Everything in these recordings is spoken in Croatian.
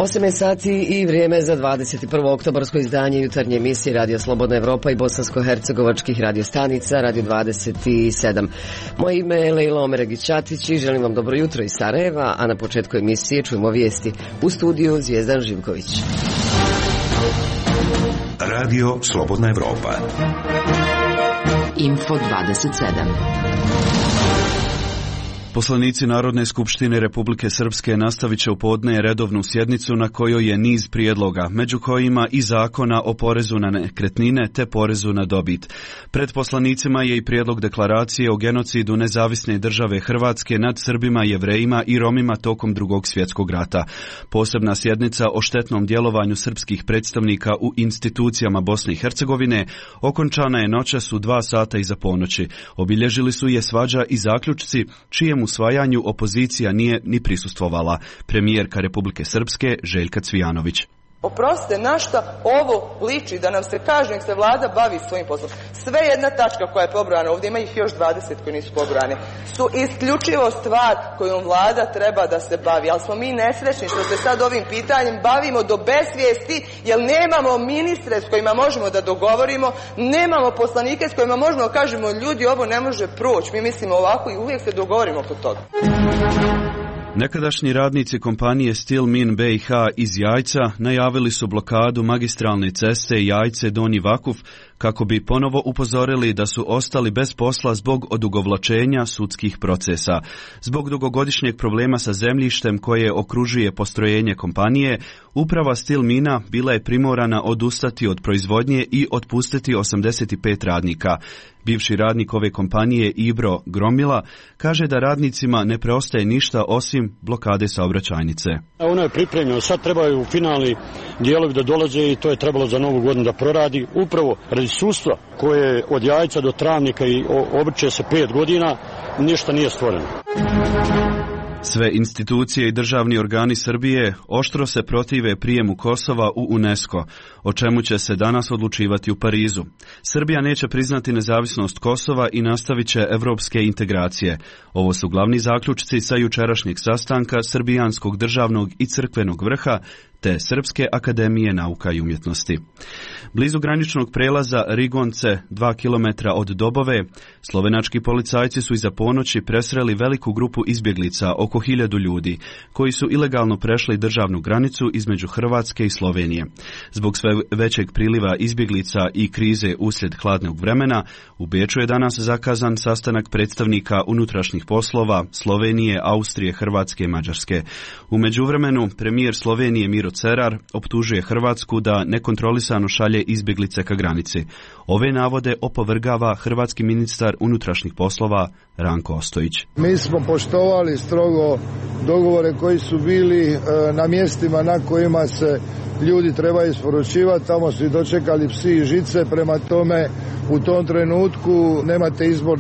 8 sati i vrijeme za 21. oktobarsko izdanje jutarnje emisije Radio Slobodna Evropa i bosansko-hercegovačkih radiostanica Radio 27. Moje ime je Lejla Omeregić-Ćatić i želim vam dobro jutro iz Sarajeva, a na početku emisije čujemo vijesti. U studiju Zvijezdan Živković. Radio Slobodna Evropa. Info 27. Poslanici Narodne skupštine Republike Srpske nastavit će u podne redovnu sjednicu na kojoj je niz prijedloga, među kojima i zakona o porezu na nekretnine te porezu na dobit. Pred poslanicima je i prijedlog deklaracije o genocidu nezavisne države Hrvatske nad Srbima, Jevrejima i Romima tokom Drugog svjetskog rata. Posebna sjednica o štetnom djelovanju srpskih predstavnika u institucijama Bosne i Hercegovine okončana je noćas u 2 sata iza ponoći. Obilježili su je svađa i zaključci čijem usvajanju opozicija nije ni prisustvovala. Premijerka Republike Srpske Željka Cvijanović. Oprostite, na šta ovo liči da nam se kaže nek se vlada bavi svojim poslom. Sve jedna tačka koja je pobrojana, ovdje ima ih još 20 koji nisu pobrojane, su isključivo stvar kojom vlada treba da se bavi. Ali smo mi nesrećni što se sad ovim pitanjem bavimo do besvijesti, jer nemamo ministre s kojima možemo da dogovorimo, nemamo poslanike s kojima možemo da kažemo ljudi ovo ne može proći, mi mislimo ovako i uvijek se dogovorimo oko toga. Nekadašnji radnici kompanije Steel Min BiH iz Jajca najavili su blokadu magistralne ceste Jajce-Donji Vakuf kako bi ponovo upozorili da su ostali bez posla zbog odugovlačenja sudskih procesa. Zbog dugogodišnjeg problema sa zemljištem koje okružuje postrojenje kompanije, uprava Steel Mina bila je primorana odustati od proizvodnje i otpustiti 85 radnika. Bivši radnik ove kompanije Ibro Gromila kaže da radnicima ne preostaje ništa osim blokade saobraćajnice. Ono je pripremljeno, sad trebaju finalni dijelovi da dolaze i to je trebalo za novu godinu da proradi. Upravo radi sudstva koje od Jajca do Travnika i obrće se 5 godina, ništa nije stvoreno. Sve institucije i državni organi Srbije oštro se protive prijemu Kosova u UNESCO, o čemu će se danas odlučivati u Parizu. Srbija neće priznati nezavisnost Kosova i nastavit će evropske integracije. Ovo su glavni zaključci sa jučerašnjeg sastanka Srbijanskog državnog i crkvenog vrha te Srpske akademije nauka i umjetnosti. Blizu graničnog prelaza Rigonce, 2 km od Dobove, slovenački policajci su iza ponoći presreli veliku grupu izbjeglica, oko 1000 ljudi, koji su ilegalno prešli državnu granicu između Hrvatske i Slovenije. Zbog sve većeg priliva izbjeglica i krize uslijed hladnog vremena, u Beču je danas zakazan sastanak predstavnika unutrašnjih poslova Slovenije, Austrije, Hrvatske i Mađarske. U međuvremenu, premijer Slovenije Miro Cerar optužuje Hrvatsku da nekontrolisano šalje izbjeglice ka granici. Ove navode opovrgava hrvatski ministar unutrašnjih poslova Ranko Ostojić. Mi smo poštovali strogo dogovore koji su bili na mjestima na kojima se ljudi trebaju isporučivati, tamo su i dočekali psi i žice, prema tome u tom trenutku nemate izbor.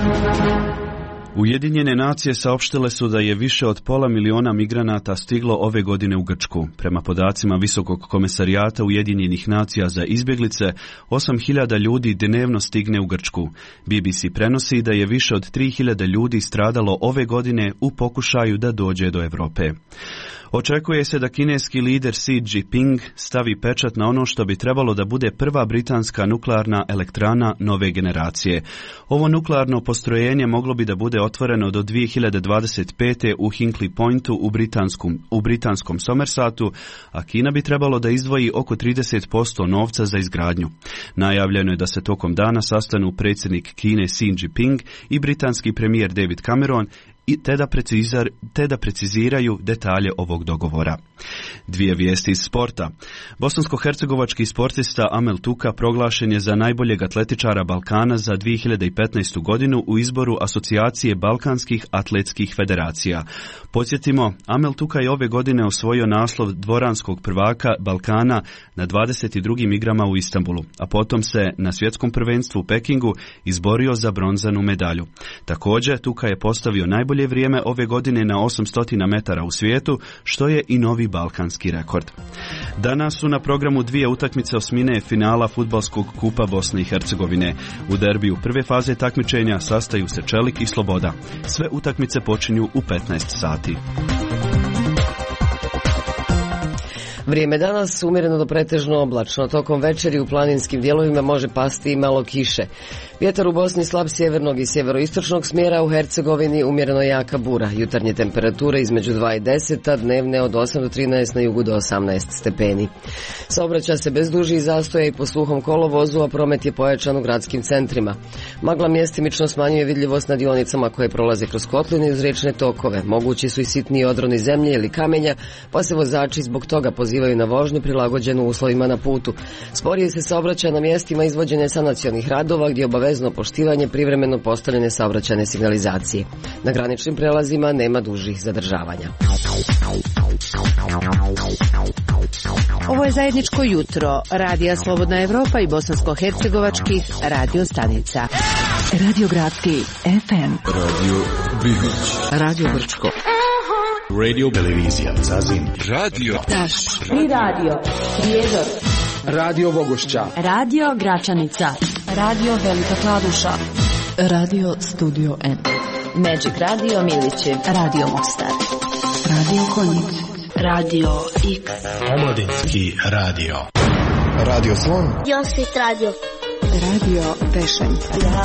Ujedinjene nacije saopštile su da je više od 500.000 migranata stiglo ove godine u Grčku. Prema podacima Visokog komesarijata Ujedinjenih nacija za izbjeglice, 8.000 ljudi dnevno stigne u Grčku. BBC prenosi da je više od 3.000 ljudi stradalo ove godine u pokušaju da dođe do Europe. Očekuje se da kineski lider Xi Jinping stavi pečat na ono što bi trebalo da bude prva britanska nuklearna elektrana nove generacije. Ovo nuklearno postrojenje moglo bi da bude otvoreno do 2025. u Hinkley Pointu u britanskom Somersatu, a Kina bi trebalo da izdvoji oko 30% novca za izgradnju. Najavljeno je da se tokom dana sastanu predsjednik Kine Xi Jinping i britanski premijer David Cameron te da preciziraju detalje ovog dogovora. 2 vijesti iz sporta. Bosansko-hercegovački sportista Amel Tuka proglašen je za najboljeg atletičara Balkana za 2015. godinu u izboru Asocijacije Balkanskih atletskih federacija. Podsjetimo, Amel Tuka je ove godine osvojio naslov dvoranskog prvaka Balkana na 22. igrama u Istanbulu, a potom se na svjetskom prvenstvu u Pekingu izborio za bronzanu medalju. Također, Tuka je postavio najbolje vrijeme ove godine na 800 metara u svijetu, što je i novi balkanski rekord. Danas su na programu 2 utakmice osmine finala fudbalskog kupa Bosne i Hercegovine. U derbiju prve faze takmičenja sastaju se Čelik i Sloboda. Sve utakmice počinju u 15 sati. Vrijeme danas umjereno do pretežno oblačno. Tokom večeri u planinskim dijelovima može pasti i malo kiše. Vjetar u Bosni slab sjevernog i sjeveroistočnog smjera, u Hercegovini umjereno jaka bura. Jutarnje temperature između 2 i 10, a dnevne od 8 do 13, na jugu do 18 stepeni. Saobraća se bez dužih zastoja i po suhom kolovozu, a promet je pojačan u gradskim centrima. Magla mjestimično smanjuje vidljivost na dionicama koje prolaze kroz kotline i uz riječne tokove. Mogući su i sitniji odroni zemlje ili kamenja, pa se vozači zbog toga pozivaju na vožnju prilagođenu uslovima na putu. Sporije se saobraća na mjestima izvođenja sanacionih radova gdje je obavezno poštivanje privremeno postavljene saobraćajne signalizacije. Na graničnim prelazima nema dužih zadržavanja. Ovo je zajedničko jutro Radija Slobodna Evropa i bosansko-hercegovačkih radio stanica. Radio Gradski FM, Radio Bihoć, Radio Brčko, Radio Televizija Zazin, Radio Taš, Tri Radio, Prijedor, Radio Bogošća, Radio Gračanica, Radio Velika Kladuša, Radio Studio N, Magic Radio Milići, Radio Mostar, Radio Konjic, Radio X, Omladinski radio, Radio Slon, Josip Radio, Radio Pešen,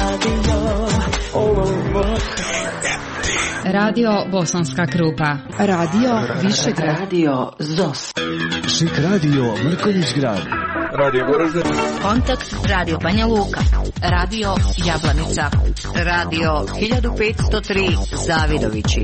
Radio Bosanska Krupa, Radio Višegrad, Radio ZOS, Šik radio Mrkonjić grad, Radio Goražde, Kontakt Radio Banja Luka, Radio Jablanica, Radio 1503 Zavidovići.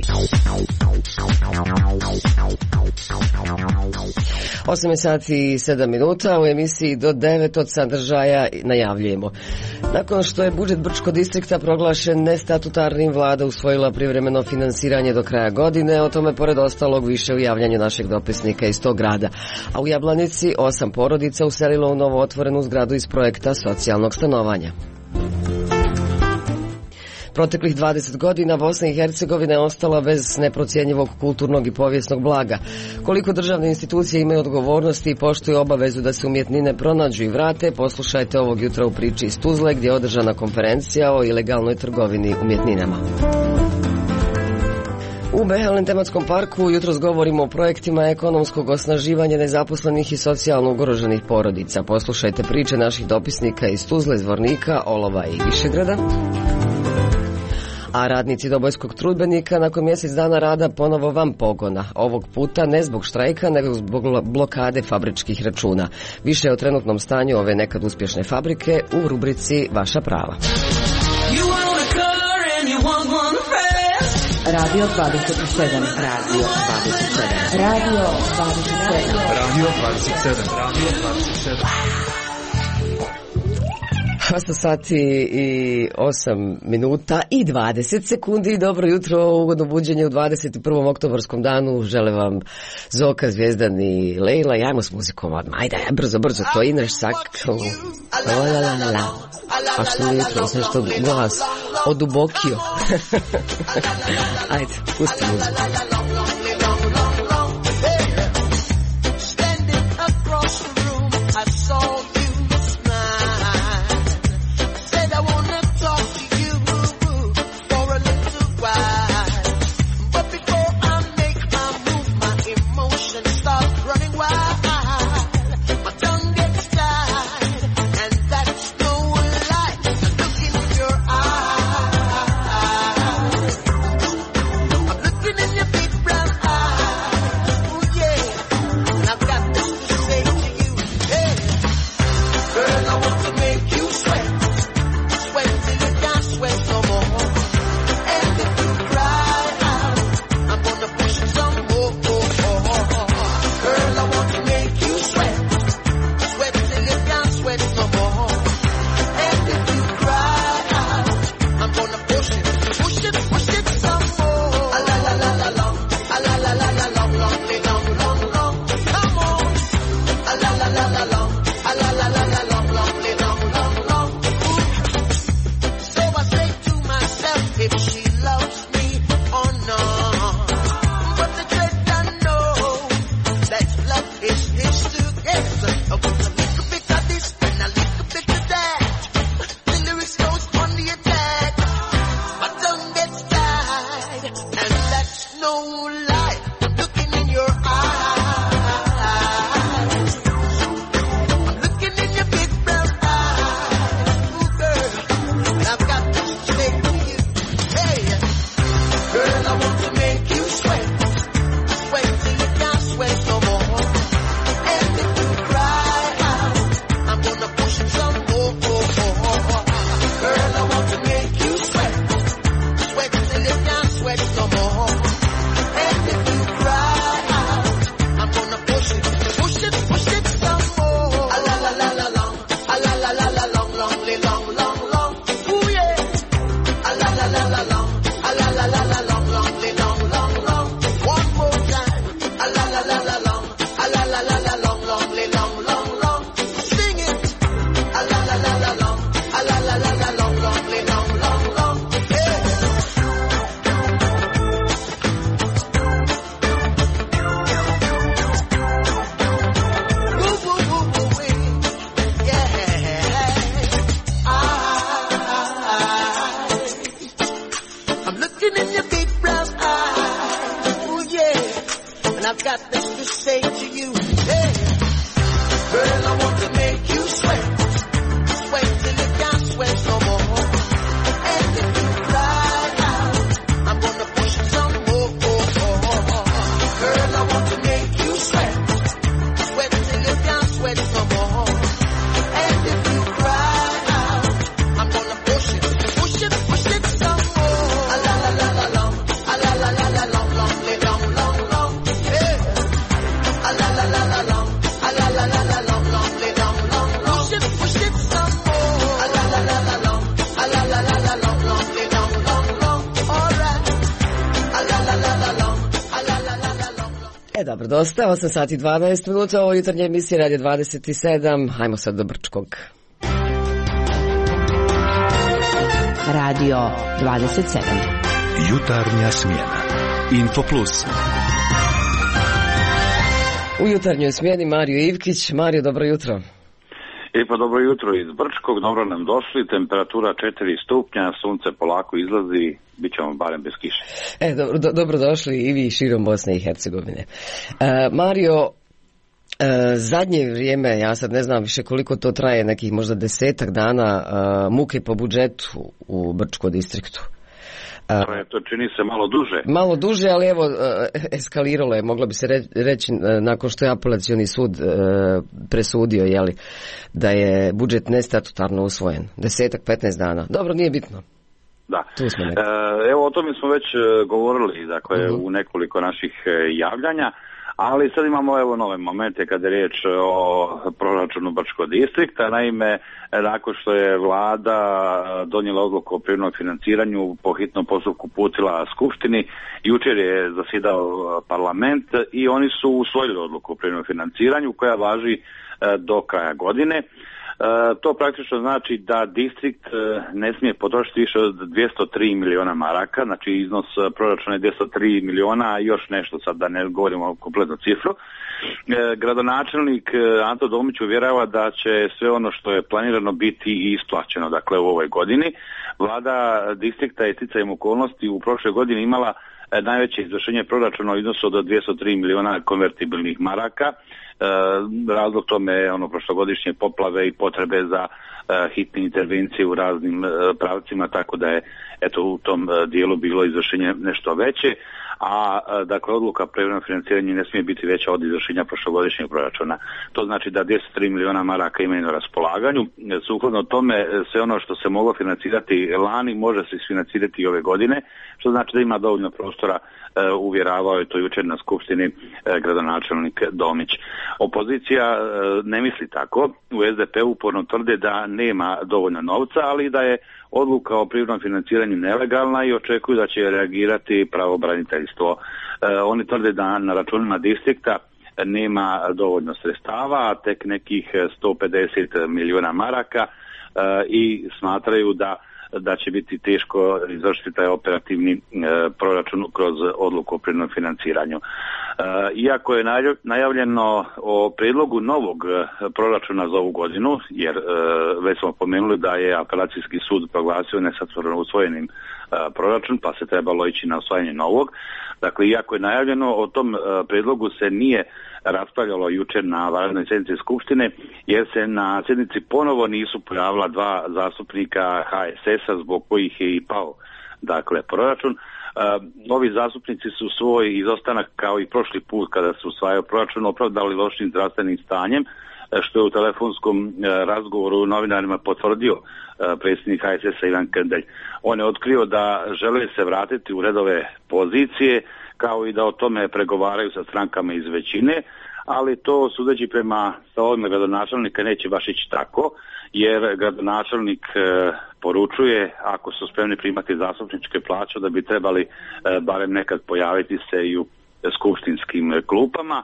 8 sati i 7 minuta, u emisiji do 9 od sadržaja najavljujemo. Nakon što je budžet Brčko distrikta proglašen nestatutarnim, vlada usvojila privremeno finansiranje do kraja godine, o tome pored ostalog više u javljanju našeg dopisnika iz tog grada. A u Jablanici 8 porodica uselilo u novo otvorenu zgradu iz projekta socijalnog stanovanja. Proteklih 20 godina Bosna i Hercegovina je ostala bez neprocjenjivog kulturnog i povijesnog blaga. Koliko državne institucije imaju odgovornosti i poštuju obavezu da se umjetnine pronađu i vrate, poslušajte ovog jutra u priči iz Tuzle gdje je održana konferencija o ilegalnoj trgovini umjetninama. U Behelnem tematskom parku jutros govorimo o projektima ekonomskog osnaživanja nezaposlenih i socijalno ugroženih porodica. Poslušajte priče naših dopisnika iz Tuzle, Zvornika, Olova i Višegrada. A radnici Dobojskog trudbenika nakon mjesec dana rada ponovo van pogona. Ovog puta ne zbog štrajka, nego zbog blokade fabričkih računa. Više o trenutnom stanju ove nekad uspješne fabrike u rubrici Vaša prava. Radio 27, Radio 27, Radio 27, Radio 27, Radio 27. 8 sati i 8 minuta i 20 sekundi. Dobro jutro, ugodno buđenje u 21. oktobarskom danu. Žele vam Zoka, Zvijezdan i Lejla. Jajmo s muzikom odmah. Ajde, brzo, to inreš sak. A što mi jutro, sve što glas odubokio. Ajde, pusti muziku. Looking in your big dobro, dosta, 8 sati i 12 minuta, ovo jutarnje emisije Radio 27, hajmo sad do Brčkog. Radio 27. Jutarnja smjena. Info Plus. U jutarnjoj smjeni Mario Ivkić. Mario, dobro jutro. Pa dobro jutro iz Brčkog, dobro nam došli, temperatura 4 stupnja, sunce polako izlazi, bit ćemo barem bez kiše. Dobro došli i vi širom Bosne i Hercegovine. Mario, zadnje vrijeme, ja sad ne znam više koliko to traje, nekih možda 10 dana, muke po budžetu u Brčkom distriktu. To čini se malo duže. Malo duže, ali evo, eskaliralo je, moglo bi se reći, nakon što je apelacioni sud presudio, da je budžet nestatutarno usvojen. 10-15 dana. Dobro, nije bitno. Da. Tu smo evo, o tome smo već govorili, dakle, u nekoliko naših javljanja. Ali sad imamo evo nove momente kada je riječ o proračunu Brčkog distrikta. Naime, nakon što je vlada donijela odluku o privremenom financiranju, po hitnom postupku uputila Skupštini, jučer je zasjedao parlament i oni su usvojili odluku o privremenom financiranju koja važi do kraja godine. To praktično znači da distrikt ne smije potrošiti više od 203 miliona maraka, znači iznos proračuna je 203 miliona i još nešto, sad da ne govorimo o kompletnu cifru. Gradonačelnik Anto Domić uvjerava da će sve ono što je planirano biti isplaćeno, dakle u ovoj godini. Vlada distrikta je sticajem okolnosti u prošloj godini imala najveće izvršenje proračuna u iznosu od 203 miliona konvertibilnih maraka. Razlog tome je prošlogodišnje poplave i potrebe za hitne intervencije u raznim pravcima, tako da je u tom dijelu bilo izvršenje nešto veće, a dakle odluka o privremenom financiranju ne smije biti veća od izvršenja prošlogodišnjeg proračuna. To znači da 203 miliona maraka imaju na raspolaganju. Sukladno tome sve ono što se moglo financirati lani može se isfinancirati i ove godine, što znači da ima dovoljno prostora, uvjeravao je to jučer na skupštini gradonačelnik Domić. Opozicija ne misli tako. U SDP-u uporno tvrde da nema dovoljno novca, ali da je odluka o privremenom financiranju nelegalna i očekuju da će reagirati pravobraniteljstvo. Oni tvrde da na računima distrikta nema dovoljno sredstava, a tek nekih 150 miliona maraka i smatraju da će biti teško izvršiti taj operativni proračun kroz odluku o privremenom financiranju. Iako je najavljeno o prijedlogu novog proračuna za ovu godinu, jer već smo pomenuli da je apelacijski sud proglasio nestatutarno usvojenim proračun, pa se trebalo ići na usvajanje novog. Dakle, iako je najavljeno, o tom prijedlogu se nije raspravljalo jučer na vanrednoj sjednici Skupštine, jer se na sjednici ponovo nisu pojavila dva zastupnika HSS-a zbog kojih je i pao proračun. Ovi zastupnici su svoj izostanak, kao i prošli put kada su usvajao proračun, opravdali lošim zdravstvenim stanjem, što je u telefonskom razgovoru novinarima potvrdio predsjednik HSS-a Ivan Krndelj. On je otkrio da žele se vratiti u redove pozicije, kao i da o tome pregovaraju sa strankama iz većine, ali to, sudeći prema stavovima gradonačelnika, neće baš ići tako, jer gradonačelnik poručuje, ako su spremni primati zastupničke plaće, da bi trebali barem nekad pojaviti se i u skupštinskim klupama.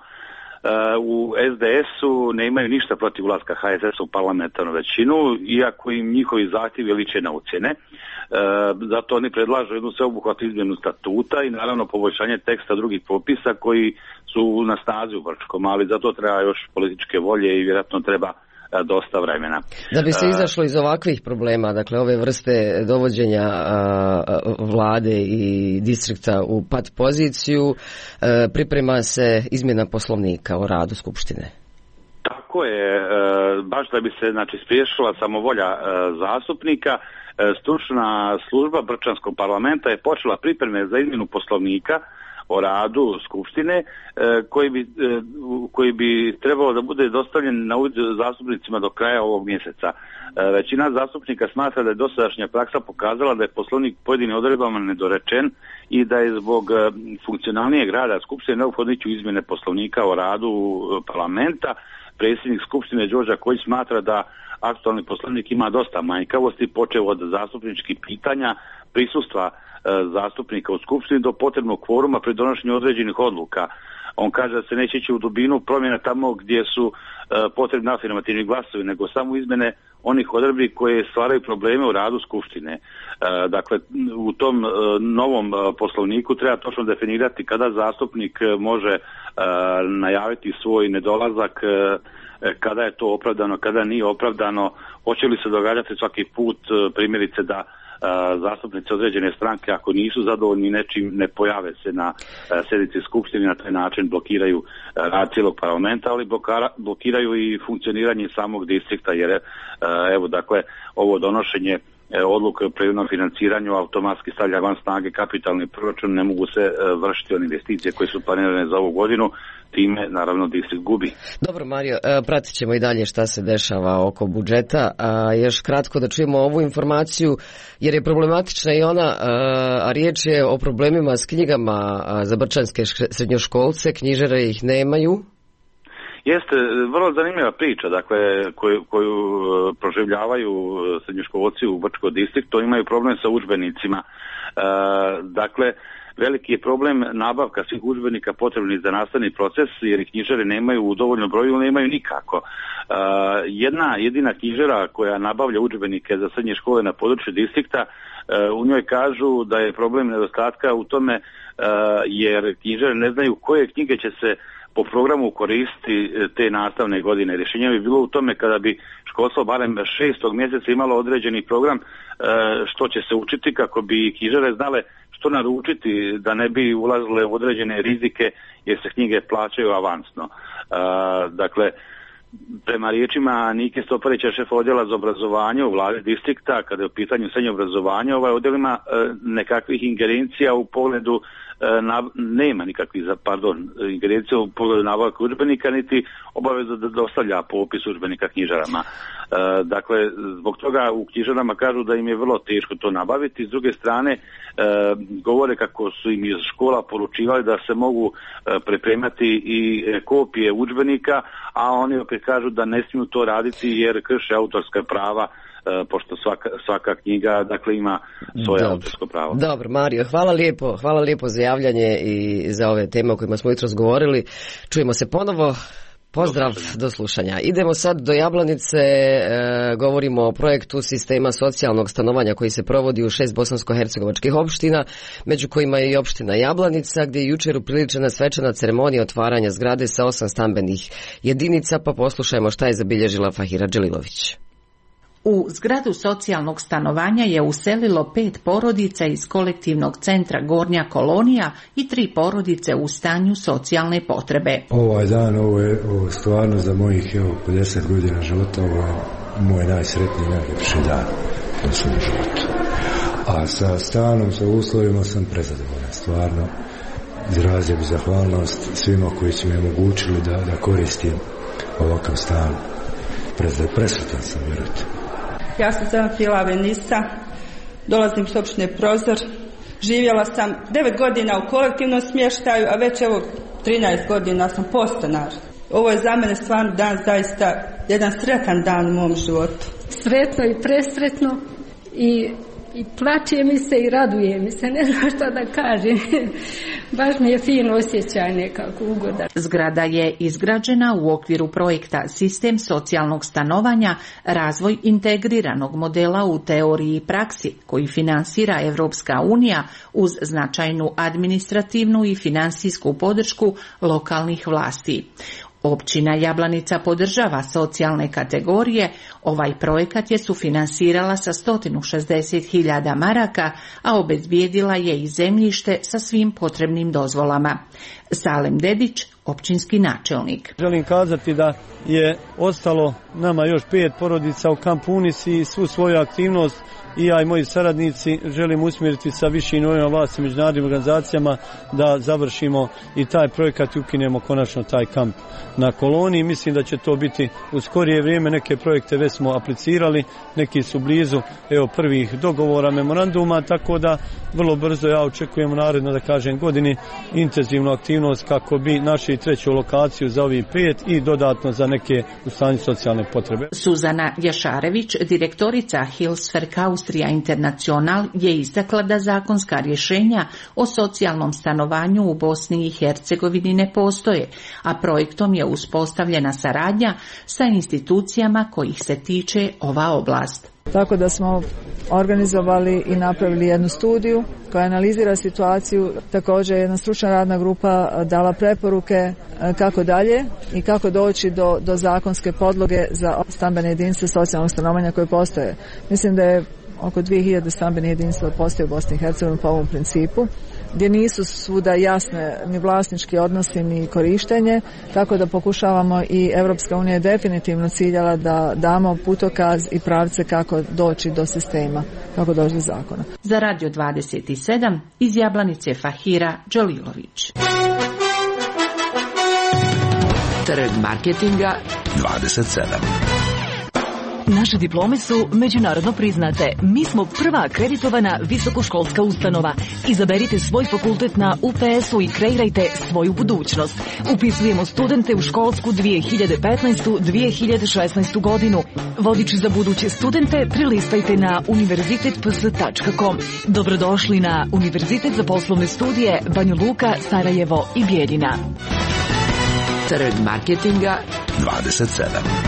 U SDS-u ne imaju ništa protiv ulaska HSS-a u parlamentarnu većinu, iako im njihovi zahtjevi liče na ucjene. Zato oni predlažu jednu sveobuhvatnu izmjenu statuta i naravno poboljšanje teksta drugih propisa koji su na snazi u Brčkom, ali zato treba još političke volje i vjerojatno treba dosta vremena. Da bi se izašlo iz ovakvih problema, dakle ove vrste dovođenja vlade i distrikta u pat poziciju, priprema se izmjena poslovnika o radu Skupštine. Tako je, baš da bi se spriječila samovolja zastupnika, stručna služba Brčanskog parlamenta je počela pripreme za izmjenu poslovnika o radu Skupštine koji bi trebalo da bude dostavljen na uvid zastupnicima do kraja ovog mjeseca. Većina zastupnika smatra da je dosadašnja praksa pokazala da je poslovnik pojedinim odredbama nedorečen i da je zbog funkcionalnijeg rada Skupštine neophodno ići u izmjene poslovnika o radu parlamenta. Predsjednik Skupštine Đorđe Kojić smatra da aktualni poslovnik ima dosta manjkavosti, počev od zastupničkih pitanja, prisustva zastupnika u Skupštini do potrebnog kvoruma pri donošenju određenih odluka. on kaže da se neće ići u dubinu promjena tamo gdje su potrebni afirmativni glasovi, nego samo izmjene onih odredbi koje stvaraju probleme u radu Skupštine. Dakle, u tom novom poslovniku treba točno definirati kada zastupnik može najaviti svoj nedolazak, kada je to opravdano, kada nije opravdano, hoće li se događati svaki put primjerice da zastupnici određene stranke ako nisu zadovoljni nečim ne pojave se na sjednici Skupštine, na taj način blokiraju rad cijelog parlamenta, ali blokiraju i funkcioniranje samog distrikta, jer evo dakle ovo donošenje odluke o privremenom financiranju automatski stavlja van snage kapitalni proračun, ne mogu se vršiti one investicije koje su planirane za ovu godinu, time naravno distrikt gubi. Dobro Mario, pratit ćemo i dalje šta se dešava oko budžeta, a još kratko da čujemo ovu informaciju jer je problematična i ona, a riječ je o problemima s knjigama za brčanske srednjoškolce, knjižare ih nemaju. Jeste, vrlo zanimljiva priča, dakle, koju proživljavaju srednjoškolci u Brčkom distriktu, imaju problem sa udžbenicima. Dakle, veliki je problem nabavka svih udžbenika potrebnih za nastavni proces, jer ih knjižare nemaju u dovoljnom broju, nemaju nikako. Jedina knjižara koja nabavlja udžbenike za srednje škole na području distrikta, u njoj kažu da je problem nedostatka u tome jer knjižare ne znaju koje knjige će se po programu koristi te nastavne godine. Rješenje bi bilo u tome kada bi školstvo barem 6. mjeseca imalo određeni program što će se učiti kako bi knjižare znale što naručiti da ne bi ulazile u određene rizike jer se knjige plaćaju avansno. Dakle, prema riječima Nike Stoparića, šefa odjela za obrazovanje u vladi distrikta, kada je u pitanju srednje obrazovanje, ovaj odjel ima nekakvih ingerencija u pogledu nema nikakvih ingerencija u pogledu nabavke udžbenika, niti obavezu da dostavlja popis udžbenika knjižarama. Dakle, zbog toga u knjižarama kažu da im je vrlo teško to nabaviti. S druge strane, govore kako su im iz škola poručivali da se mogu pripremati i kopije udžbenika, a oni opet kažu da ne smiju to raditi jer krše autorska prava, pošto svaka knjiga dakle ima svoje autorsko pravo. Dobro, Mario, hvala lijepo za javljanje i za ove teme o kojima smo jutros govorili. Čujemo se ponovo. Pozdrav, do slušanja. Idemo sad do Jablanice, govorimo o projektu sistema socijalnog stanovanja koji se provodi u 6 bosansko-hercegovačkih opština, među kojima je i opština Jablanica, gdje je jučer upriličena svečana ceremonija otvaranja zgrade sa 8 stambenih jedinica, pa poslušajmo šta je zabilježila Fahira Đelilović. U zgradu socijalnog stanovanja je uselilo 5 porodica iz kolektivnog centra Gornja Kolonija i 3 porodice u stanju socijalne potrebe. Ovaj dan, ovo je stvarno za mojih 50 godina života, ovo je moj najsretniji, najljepši dan u svom životu. A sa stanom, sa uslovima sam prezadovoljan, stvarno. Izrazio bih zahvalnost svima koji su mi omogućili da koristim ovakav stan. Presretan sam, vjerujte. Ja se zovem Fila Venisa, dolazim s opštine Prozor. Živjela sam 9 godina u kolektivnom smještaju, a već evo 13 godina sam podstanar. Ovo je za mene stvarno dan, zaista jedan sretan dan u mom životu. Sretno i presretno i plače mi se i raduje mi se, ne znam šta da kažem. Baš mi je fino osjećaj nekako ugodan. Zgrada je izgrađena u okviru projekta Sistem socijalnog stanovanja, razvoj integriranog modela u teoriji i praksi koji finansira Evropska unija uz značajnu administrativnu i financijsku podršku lokalnih vlasti. Općina Jablanica podržava socijalne kategorije. Ovaj projekat je sufinansirala sa 160.000 maraka, a obezbijedila je i zemljište sa svim potrebnim dozvolama. Salem Dedić, općinski načelnik. Želim kazati da je ostalo nama još 5 porodica u kampu Unis i svu svoju aktivnost i ja i moji saradnici želim usmjeriti sa višim nivoima vlasti i međunarodnim organizacijama da završimo i taj projekat i ukinemo konačno taj kamp na Koloniji. Mislim da će to biti u skorije vrijeme. Neke projekte već smo aplicirali, neki su blizu prvih dogovora, memoranduma, tako da vrlo brzo ja očekujem u naredno, da kažem, godini intenzivnu aktivnost kako bi naši i treću lokaciju za ovih 5 i dodatno za neke u stanju socijalne potrebe. Suzana Jašarević, direktorica Hilswerk Austria International, je istakla da zakonska rješenja o socijalnom stanovanju u Bosni i Hercegovini ne postoje, a projektom je uspostavljena saradnja sa institucijama kojih se tiče ova oblast. Tako da smo organizovali i napravili jednu studiju koja analizira situaciju. Također jedna stručna radna grupa dala preporuke kako dalje i kako doći do zakonske podloge za stambene jedinice socijalnog stanovanja koje postoje. Mislim da je oko 2000 stambenih jedinica postoje u Bosni i Hercegovini po ovom principu, gdje nisu svuda jasne ni vlasnički odnosi ni korištenje, tako da pokušavamo i Europska unija je definitivno ciljala da damo putokaz i pravce kako doći do sistema, kako doći do zakona. Za Radio 27 iz Jablanice Fahira Đalilović. Trg marketinga 27. Naše diplome su međunarodno priznate. Mi smo prva akreditovana visokoškolska ustanova. Izaberite svoj fakultet na UPS-u i kreirajte svoju budućnost. Upisujemo studente u školsku 2015-2016 godinu. Vodič za buduće studente prilistajte na univerzitetps.com. Dobrodošli na Univerzitet za poslovne studije Banja Luka, Sarajevo i Bijeljina. Trg marketinga 27.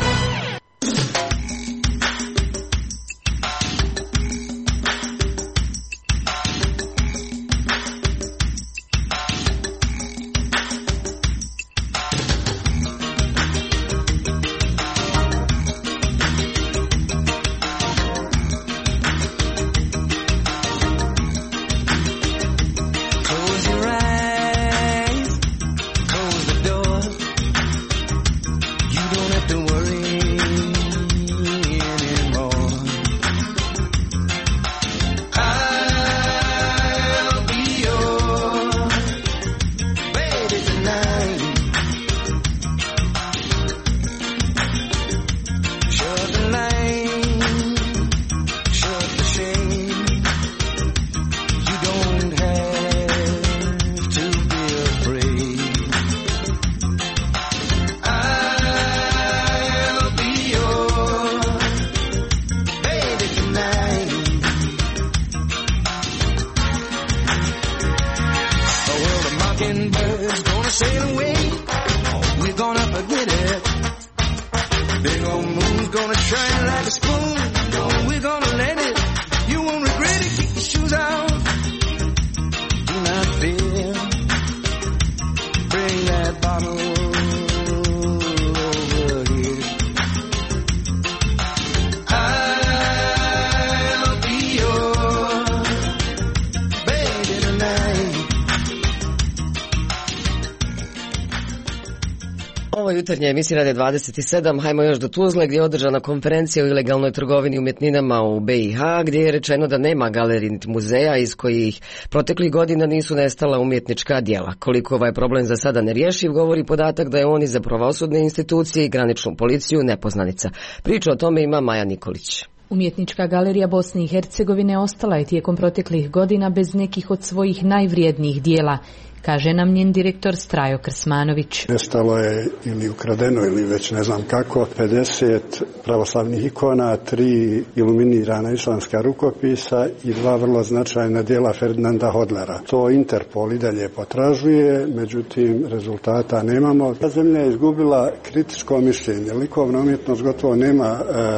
Ovo jutarnje emisija Radio 27, hajmo još do Tuzle gdje je održana konferencija o ilegalnoj trgovini umjetninama u BiH, gdje je rečeno da nema galerija niti muzeja iz kojih proteklih godina nisu nestala umjetnička djela. Koliko ovaj problem za sada nerješiv, govori podatak da je on i za pravosudne institucije i graničnu policiju nepoznanica. Priču o tome ima Maja Nikolić. Umjetnička galerija Bosne i Hercegovine ostala je tijekom proteklih godina bez nekih od svojih najvrijednijih dijela, kaže nam njen direktor Strajo Krsmanović. Nestalo je ili ukradeno ili već ne znam kako 50 pravoslavnih ikona, 3 iluminirana islamska rukopisa i 2 vrlo značajna dijela Ferdinanda Hodlera. To Interpol i dalje potražuje, međutim rezultata nemamo. Ta zemlja je izgubila kritičko mišljenje. Likovna umjetnost gotovo nema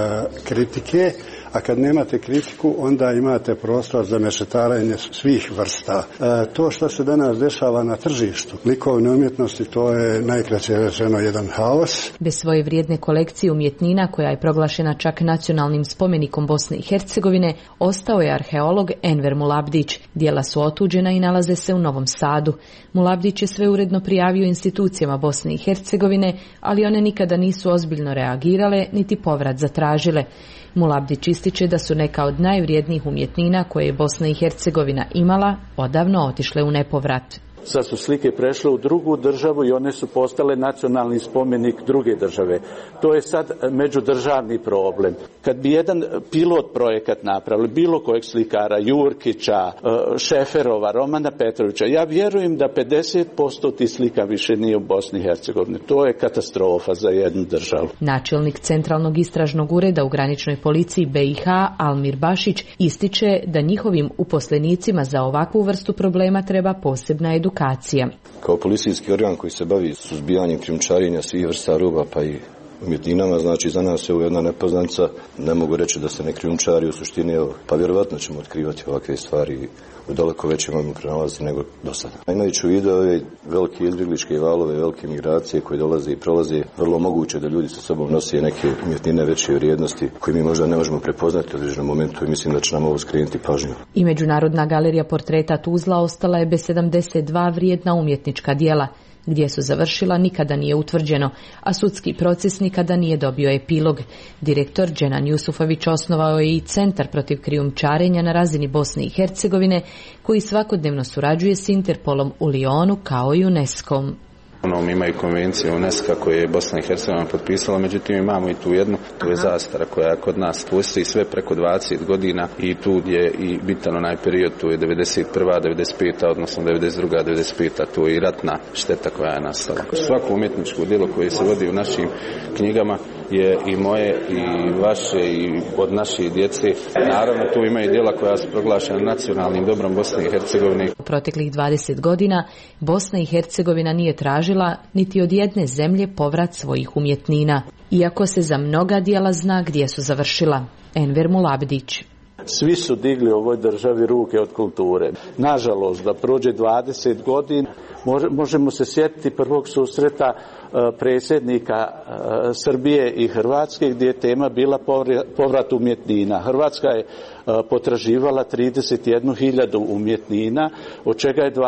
kritike, a kad nemate kritiku, onda imate prostor za mešetarenje svih vrsta. To što se danas dešava na tržištu likovne umjetnosti, to je najkraće rečeno jedan haos. Bez svoje vrijedne kolekcije umjetnina, koja je proglašena čak nacionalnim spomenikom Bosne i Hercegovine, ostao je arheolog Enver Mulabdić. Dijela su otuđena i nalaze se u Novom Sadu. Mulabdić je sve uredno prijavio institucijama Bosne i Hercegovine, ali one nikada nisu ozbiljno reagirale, niti povrat zatražile. Mulabdić ističe da su neka od najvrijednijih umjetnina koje je Bosna i Hercegovina imala odavno otišle u nepovrat. sad su slike prešle u drugu državu i one su postale nacionalni spomenik druge države. To je sad međudržavni problem. Kad bi jedan pilot projekat napravili, bilo kojeg slikara, Jurkića, Šeferova, Romana Petrovića, ja vjerujem da 50% tih slika više nije u Bosni i Hercegovini. To je katastrofa za jednu državu. Načelnik Centralnog istražnog ureda u graničnoj policiji BiH Almir Bašić ističe da njihovim uposlenicima za ovakvu vrstu problema treba posebna edukacija. Kao policijski organ koji se bavi suzbijanjem krijumčarenja svih vrsta roba pa i umjetninama, znači za nas je ovo jedna nepoznanica, ne mogu reći da se ne krijumčari u suštini, pa vjerovatno ćemo otkrivati ovakve stvari u daleko većem obimu kriminalaca nego do sada. Imajući u vidu ove velike izbjegličke valove, velike migracije koje dolaze i prolaze, vrlo moguće da ljudi sa sobom nose neke umjetnine veće vrijednosti koje mi možda ne možemo prepoznati u određenom momentu i mislim da će nam ovo skrenuti pažnju. I Međunarodna galerija portreta Tuzla ostala je bez 72 vrijedna umjetnička djela. Gdje su završila nikada nije utvrđeno, a sudski proces nikada nije dobio epilog. Direktor Dženan Jusufović osnovao je i Centar protiv krijumčarenja na razini Bosne i Hercegovine, koji svakodnevno surađuje s Interpolom u Lionu kao i UNESCO-om. Ima i konvencija UNESCO koju je Bosna i Hercegovina potpisala, međutim imamo i tu jednu, to je zastara koja kod nas postoji sve preko 20 godina i tu je i bitan onaj period, tu je 91. 95. odnosno 92. 95. tu je i ratna šteta koja je nastala. Svako umjetničko djelo koje se vodi u našim knjigama je i moje i vaše i od naše djece. Naravno tu ima i djela koja su proglašena nacionalnim dobrom Bosne i Hercegovine. U proteklih 20 godina Bosna i Hercegovina nije tražila niti od jedne zemlje povrat svojih umjetnina, iako se za mnoga djela zna gdje su završila. Enver Mulabdić. Svi su digli u ovoj državi ruke od kulture. Nažalost, da prođe 20 godina, možemo se sjetiti prvog susreta predsjednika Srbije i Hrvatske gdje je tema bila povrat umjetnina. Hrvatska je potraživala 31.000 umjetnina, od čega je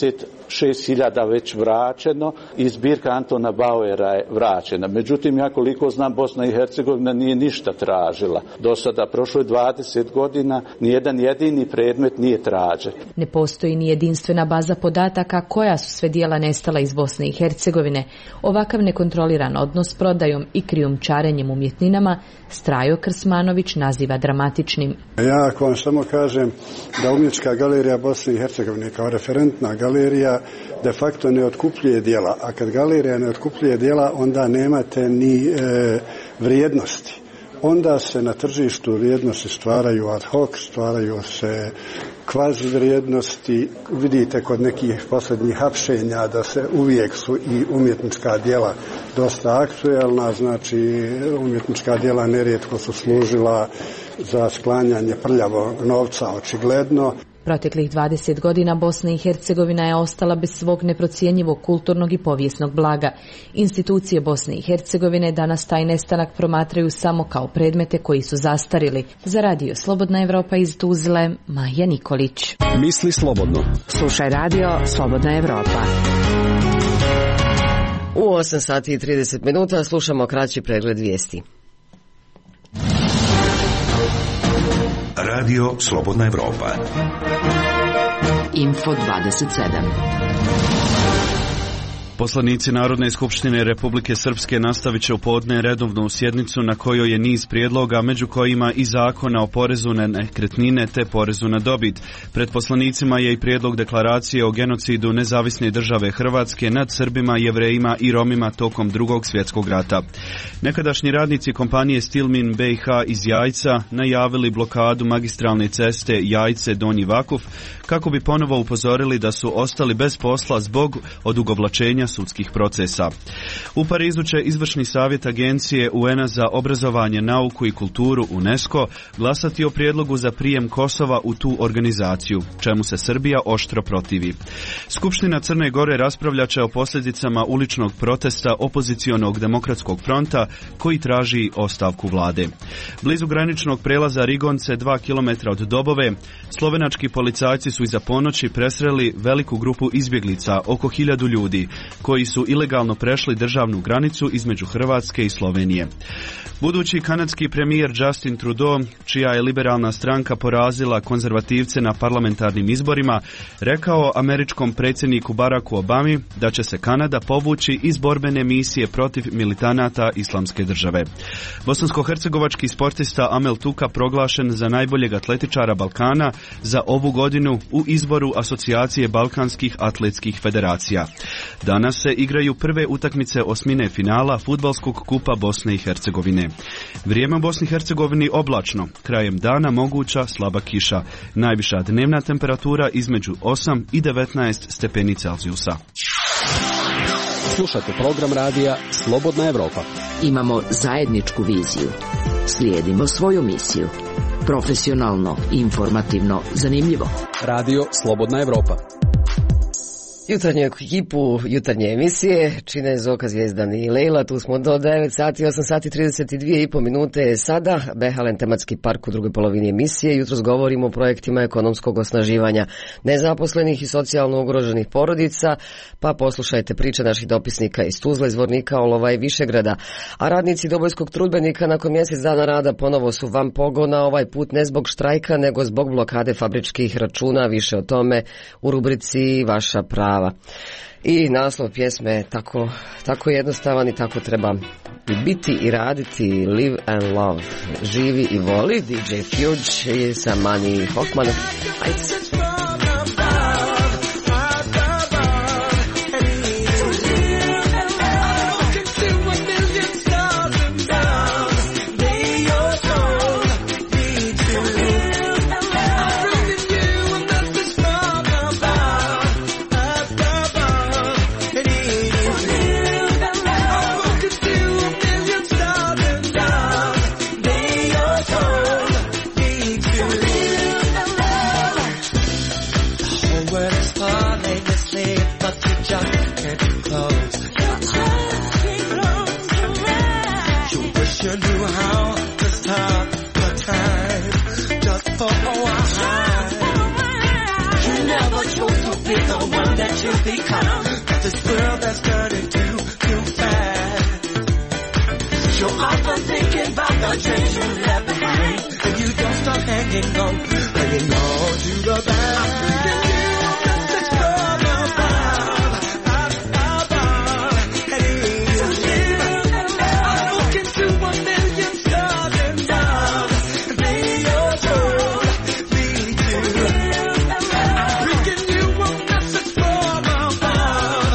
26.000 već vraćeno i zbirka Antona Bauera je vraćena. Međutim, ja koliko znam, Bosna i Hercegovina nije ništa tražila. Do sada prošlo je 20 godina, nijedan jedini predmet nije tražen. Ne postoji ni jedinstvena baza podataka koja su sve djela nestala iz Bosne i Hercegovine. Ovakav nekontroliran odnos s prodajom i krijumčarenjem umjetninama Strajo Krsmanović naziva dramatičnim. Ja ako vam samo kažem da umjetnička galerija Bosne i Hercegovine kao referentna galerija de facto ne otkupljuje djela, a kad galerija ne otkupljuje djela onda nemate ni vrijednosti. Onda se na tržištu vrijednosti stvaraju ad hoc, stvaraju se kvazi vrijednosti. Vidite kod nekih posljednjih hapšenja da se uvijek su i umjetnička djela dosta aktuelna, znači umjetnička djela nerijetko su služila za sklanjanje prljavog novca, očigledno. Proteklih 20 godina Bosna i Hercegovina je ostala bez svog neprocjenjivog kulturnog i povijesnog blaga. Institucije Bosne i Hercegovine danas taj nestanak promatraju samo kao predmete koji su zastarili. Za radio Slobodna Evropa iz Tuzle, Maja Nikolić. Misli slobodno. Slušaj radio Slobodna Evropa. U 8 sati i 30 minuta slušamo kraći pregled vijesti. Radio Slobodna Evropa. Info 27. Poslanici Narodne skupštine Republike Srpske nastavit će u podne redovnu sjednicu na kojoj je niz prijedloga, među kojima i zakona o porezu na nekretnine te porezu na dobit. Pred poslanicima je i prijedlog deklaracije o genocidu nezavisne države Hrvatske nad Srbima, Jevrejima i Romima tokom Drugog svjetskog rata. Nekadašnji radnici kompanije Stilmin BiH iz Jajca najavili blokadu magistralne ceste Jajce-Donji Vakuf kako bi ponovo upozorili da su ostali bez posla zbog odugovlačenja sudskih procesa. U Parizu će izvršni savjet Agencije UN-a za obrazovanje, nauku i kulturu UNESCO glasati o prijedlogu za prijem Kosova u tu organizaciju, čemu se Srbija oštro protivi. Skupština Crne Gore raspravljaće o posljedicama uličnog protesta opozicionog demokratskog fronta koji traži ostavku vlade. Blizu graničnog prelaza Rigonce, 2 km od Dobove, slovenački policajci su iza ponoći presreli veliku grupu izbjeglica, oko 1000 ljudi. koji su ilegalno prešli državnu granicu između Hrvatske i Slovenije. Budući kanadski premijer Justin Trudeau, čija je liberalna stranka porazila konzervativce na parlamentarnim izborima, rekao američkom predsjedniku Baracku Obami da će se Kanada povući iz borbene misije protiv militanata Islamske države. Bosansko-hercegovački sportista Amel Tuka proglašen za najboljeg atletičara Balkana za ovu godinu u izboru Asocijacije balkanskih atletskih federacija. Danas se igraju prve utakmice osmine finala Fudbalskog kupa Bosne i Hercegovine. Vrijeme u Bosni i Hercegovini oblačno, krajem dana moguća slaba kiša. Najviša dnevna temperatura između 8 i 19 stepeni Celzijusa. Slušate program radija Slobodna Evropa. Imamo zajedničku viziju. Slijedimo svoju misiju. Profesionalno, informativno, zanimljivo. Radio Slobodna Evropa. Jutarnju ekipu, jutarnje emisije čine Zoka, Zvijezdan i Lejla. Tu smo do 9 sati, 8 sati 32,5 minute je sada. Behalen tematski park u drugoj polovini emisije. Jutros govorimo o projektima ekonomskog osnaživanja nezaposlenih i socijalno ugroženih porodica. Pa poslušajte priče naših dopisnika iz Tuzla, Zvornika, Olova i Višegrada. A radnici Dobojskog trudbenika nakon mjesec dana rada ponovo su van pogona. Ovaj put ne zbog štrajka, nego zbog blokade fabričkih računa. Više o tome u rubrici Vaša prava. I naslov pjesme tako jednostavan i tako treba biti i raditi. Live and love. Živi i voli. DJ Fuge sa Mani Hoffman. This world that's turning too fast. You're often thinking about the dreams you left behind, and you don't stop hanging on to the past. I'm bringing you a message from above, and it is I'm looking to 1 million stars and doves, and they all told me to. I'm bringing you a message from above.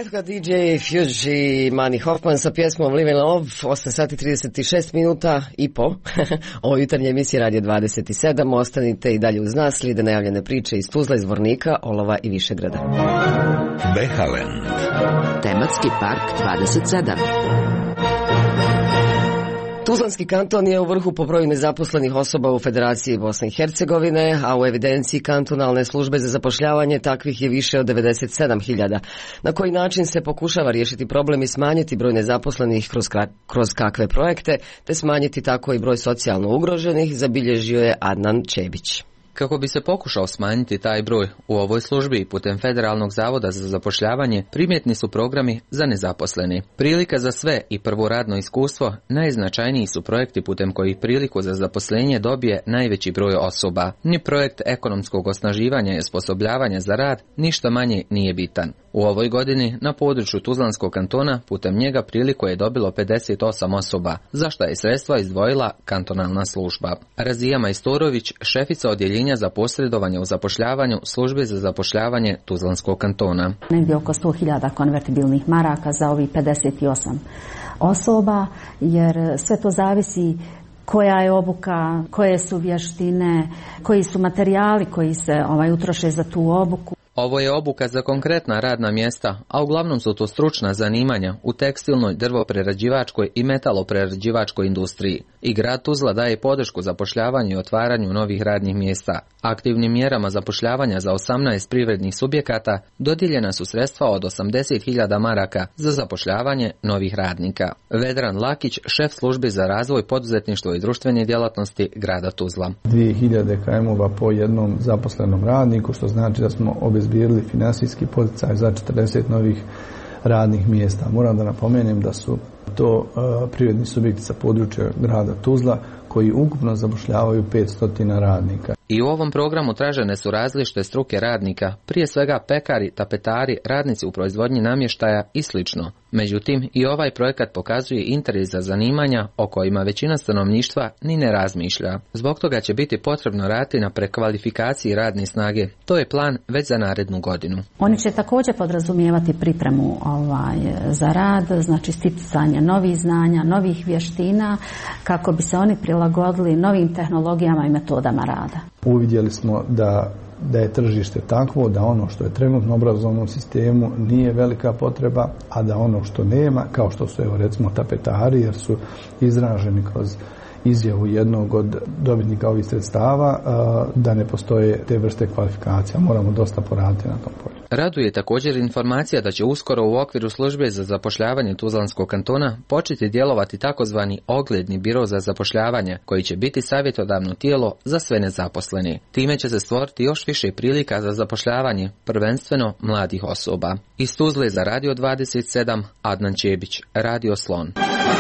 Eto DJ Fuge i Mani Hoffman sa pjesmom Living Love, 8 sati 36 minuta i po. Ovo jutarnje emisije Radio 27. Ostanite i dalje uz nas, slijede najavljene priče iz Tuzla, iz Zvornika, Olova i Višegrada. Behalen. Tematski park 27. Tuzlanski kanton je u vrhu po broju nezaposlenih osoba u Federaciji Bosne i Hercegovine, a u evidenciji kantonalne službe za zapošljavanje takvih je više od 97.000. Na koji način se pokušava riješiti problem i smanjiti broj nezaposlenih kroz kakve projekte, te smanjiti tako i broj socijalno ugroženih, zabilježio je Adnan Čebić. Kako bi se pokušao smanjiti taj broj, u ovoj službi putem Federalnog zavoda za zapošljavanje primjetni su programi za nezaposlene. Prilika za sve i prvo radno iskustvo najznačajniji su projekti putem kojih priliku za zaposlenje dobije najveći broj osoba. Ni projekt ekonomskog osnaživanja i osposobljavanja za rad ništa manje nije bitan. U ovoj godini na području Tuzlanskog kantona putem njega priliku je dobilo 58 osoba, za što je sredstva izdvojila kantonalna služba. Razija Majstorović, šefica odjeljenja za posredovanje u zapošljavanju službe za zapošljavanje Tuzlanskog kantona. Negdje oko 100.000 konvertibilnih maraka za ovih 58 osoba, jer sve to zavisi koja je obuka, koje su vještine, koji su materijali koji se utroše za tu obuku. Ovo je obuka za konkretna radna mjesta, a uglavnom su to stručna zanimanja u tekstilnoj, drvoprerađivačkoj i metaloprerađivačkoj industriji. I grad Tuzla daje podršku zapošljavanju i otvaranju novih radnih mjesta. Aktivnim mjerama zapošljavanja za 18 privrednih subjekata dodijeljena su sredstva od 80.000 maraka za zapošljavanje novih radnika. Vedran Lakić, šef službe za razvoj, poduzetništvo i društvene djelatnosti grada Tuzla. 2000 KM-ova po jednom zaposlenom radniku, što znači da smo obezbijedili finansijski poticaj za 40 novih radnih mjesta. Moram da napomenem da su to privredni subjekti sa područja grada Tuzla koji ukupno zapošljavaju 500 radnika. I u ovom programu tražene su različite struke radnika, prije svega pekari, tapetari, radnici u proizvodnji namještaja i sl. Međutim, i ovaj projekat pokazuje interes za zanimanja o kojima većina stanovništva ni ne razmišlja. Zbog toga će biti potrebno raditi na prekvalifikaciji radne snage. To je plan već za narednu godinu. Oni će također podrazumijevati pripremu za rad, znači sticanje novih znanja, novih vještina, kako bi se oni prilagodili novim tehnologijama i metodama rada. Uvidjeli smo da je tržište takvo da ono što je trenutno u obrazovnom sistemu nije velika potreba, a da ono što nema, kao što su recimo tapetari, jer su izraženi kroz izjavu jednog od dobitnika ovih sredstava, da ne postoje te vrste kvalifikacija. Moramo dosta poraditi na tom polju. Raduje također informacija da će uskoro u okviru službe za zapošljavanje Tuzlanskog kantona početi djelovati takozvani ogledni biro za zapošljavanje, koji će biti savjetodavno tijelo za sve nezaposlene. Time će se stvoriti još više prilika za zapošljavanje, prvenstveno mladih osoba. Iz Tuzle za Radio 27, Adnan Čebić, Radio Slon.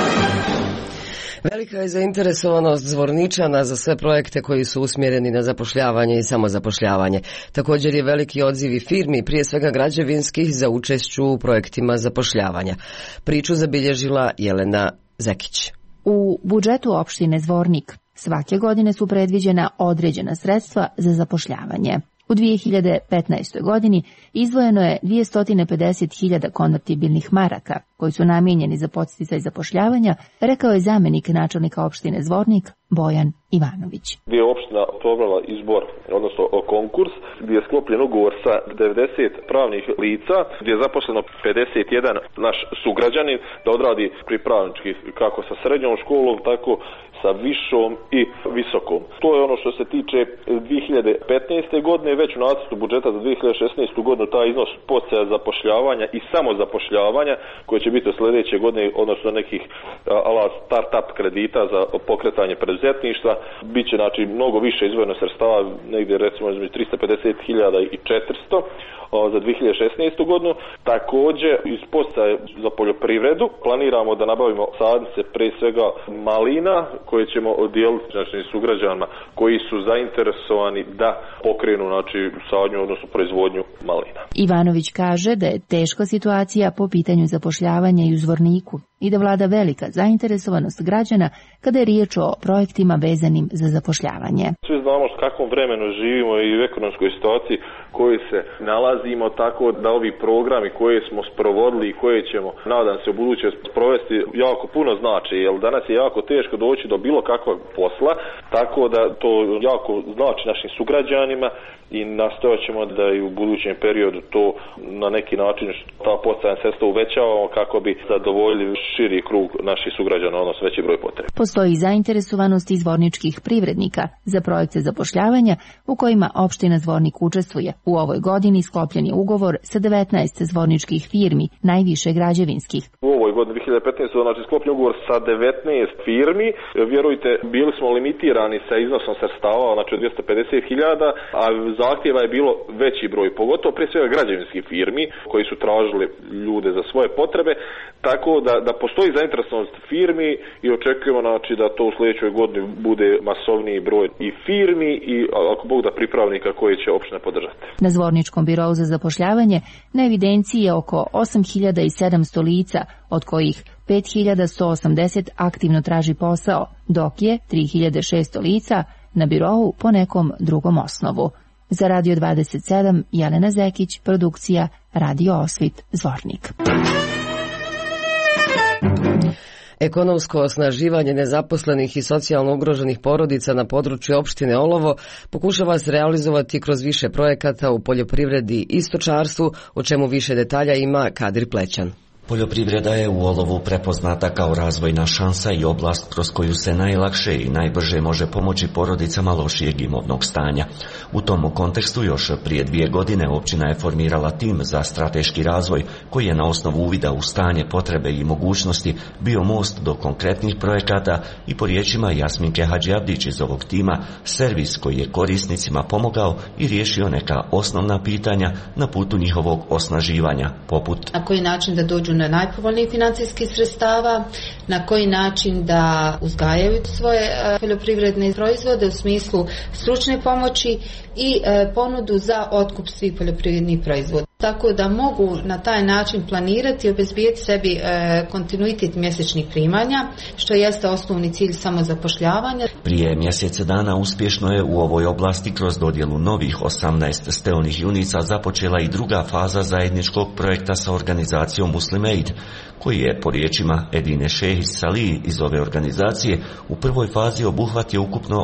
Velika je zainteresovanost Zvorničana za sve projekte koji su usmjereni na zapošljavanje i samozapošljavanje. Također je veliki odziv i firmi, prije svega građevinskih, za učešću u projektima zapošljavanja. Priču zabilježila Jelena Zekić. U budžetu opštine Zvornik svake godine su predviđena određena sredstva za zapošljavanje. U 2015. godini izdvojeno je 250.000 konvertibilnih maraka, koji su namijenjeni za podsticaj zapošljavanja, rekao je zamjenik načelnika opštine Zvornik Bojan Ivanović. Gdje je opština odabrala izbor, odnosno konkurs, gdje je sklopljen ugovor sa 90 pravnih lica, gdje je zaposleno 51 naš sugrađanin da odradi pripravnički kako sa srednjom školom, tako sa višom i visokom. To je ono što se tiče 2015. godine, već u nacrtu budžeta za 2016. godinu taj iznos poticaja zapošljavanja i samozapošljavanja koji će biti u sljedeće godine, odnosno nekih start-up kredita za pokretanje preduzetništva, bit će znači mnogo više izdvojeno sredstava, negdje recimo između 350.000 i 400 za 2016. godinu. Također iz poticaja za poljoprivredu planiramo da nabavimo sadnice, prije svega malina, koje ćemo odijeliti našim sugrađanima koji su zainteresovani da pokrenu sadnju, odnosno proizvodnju malina. Ivanović kaže da je teška situacija po pitanju zapošljavanja i u Zvorniku. i da vlada velika zainteresovanost građana kada je riječ o projektima vezanim za zapošljavanje. Svi znamo s kakvom vremenu živimo i u ekonomskoj situaciji koji se nalazimo, tako da ovi programi koje smo sprovodili i koje ćemo, nadam se, u buduće sprovesti jako puno znači, jer danas je jako teško doći do bilo kakvog posla, tako da to jako znači našim sugrađanima i nastojat ćemo da i u budućem periodu to na neki način ta podstajna sredstva uvećavamo kako bi zadovoljili širi krug naših sugrađana, odnosno veći broj potreba. Postoji zainteresovanost i zvorničkih privrednika za projekte zapošljavanja u kojima opština Zvornik učestvuje. U ovoj godini sklopljen je ugovor sa 19 zvorničkih firmi, najviše građevinskih. U ovoj godini 2015. znači sklopljen ugovor sa 19 firmi. Vjerujte, bili smo limitirani sa iznosom sredstava, znači 250.000, a zahtjeva je bilo veći broj, pogotovo prije svega građevinskih firmi koji su tražili ljude za svoje potrebe, tako da postoji zainteresovanost firmi i očekujemo znači da to u sljedećoj godini bude masovniji broj i firmi i ako Bog da pripravnika koji će opština podržati. Na Zvorničkom birou za zapošljavanje na evidenciji je oko 8.700 lica, od kojih 5.180 aktivno traži posao, dok je 3.600 lica na birou po nekom drugom osnovu. Za Radio 27, Jelena Zekić, produkcija Radio Osvit, Zvornik. Ekonomsko osnaživanje nezaposlenih i socijalno ugroženih porodica na području opštine Olovo pokušava se realizovati kroz više projekata u poljoprivredi i stočarstvu, o čemu više detalja ima Kadir Plećan. Poljoprivreda je u Olovu prepoznata kao razvojna šansa i oblast kroz koju se najlakše i najbrže može pomoći porodicama lošijeg imovnog stanja. U tom kontekstu još prije 2 godine općina je formirala tim za strateški razvoj koji je na osnovu uvida u stanje, potrebe i mogućnosti bio most do konkretnih projekata i po riječima Jasminke Hadžiabdić iz ovog tima servis koji je korisnicima pomogao i riješio neka osnovna pitanja na putu njihovog osnaživanja, poput na koji način da dođu na najpovoljnijih financijskih sredstava, na koji način da uzgajaju svoje poljoprivredne proizvode u smislu stručne pomoći i ponudu za otkup svih poljoprivrednih proizvoda. Tako da mogu na taj način planirati i obezbijeti sebi kontinuitet mjesečnih primanja, što jeste osnovni cilj samozapošljavanja. Prije mjesec dana uspješno je u ovoj oblasti kroz dodjelu novih 18 steonih junica započela i druga faza zajedničkog projekta sa organizacijom Muslim Aid, koji je po riječima Edine Šehić Salih iz ove organizacije u prvoj fazi obuhvatio ukupno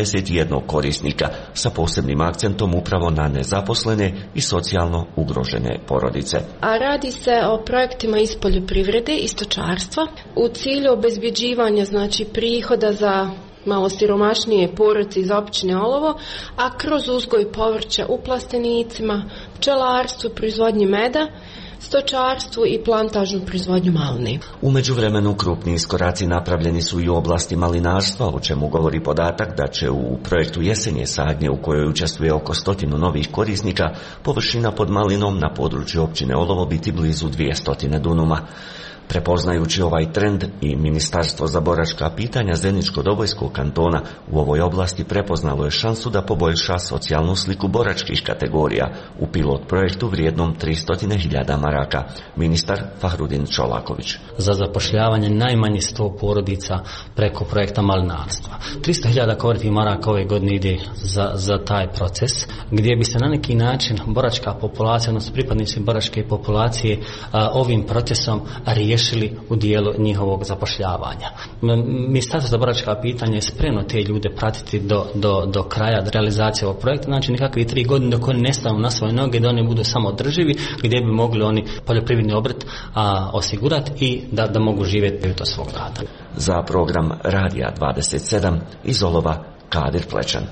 81 korisnika sa posebnim akcentom upravo na nezaposlene i socijalno ugrožene porodice. A radi se o projektima iz poljoprivrede i stočarstva u cilju obezbjeđivanja znači prihoda za malo siromašnije porodice iz općine Olovo, a kroz uzgoj povrća u plastenicima, pčelarstvu, proizvodnji meda, stočarstvu i plantažnu proizvodnju maline. U međuvremenu krupni iskoraci napravljeni su i u oblasti malinarstva, o čemu govori podatak da će u projektu Jesenje sadnje, u kojoj učestvuje oko 100 novih korisnika, površina pod malinom na području općine Olovo biti blizu 200 dunuma. Prepoznajući ovaj trend i Ministarstvo za boračka pitanja Zeničko-Dobojskog kantona u ovoj oblasti prepoznalo je šansu da poboljša socijalnu sliku boračkih kategorija u pilot projektu vrijednom 300.000 maraka. Ministar Fahrudin Čolaković. Za zapošljavanje najmanje 100 porodica preko projekta malinarstva. 300.000 kovrti maraka ove godine ide za taj proces, gdje bi se na neki način boračka populacija, odnosno pripadnici boračke populacije ovim procesom riješili u dijelu njihovog zapošljavanja. Ministarstvo za boračka pitanja je spremno te ljude pratiti do kraja realizacije ovog projekta, znači nekakve 3 godine dok oni ne stanu na svoje noge, da oni budu samo održivi, gdje bi mogli oni poljoprivredni obrt osigurati i da mogu živjeti od svog rada. Za program Radija 27 iz Olova, Kadir Plećan.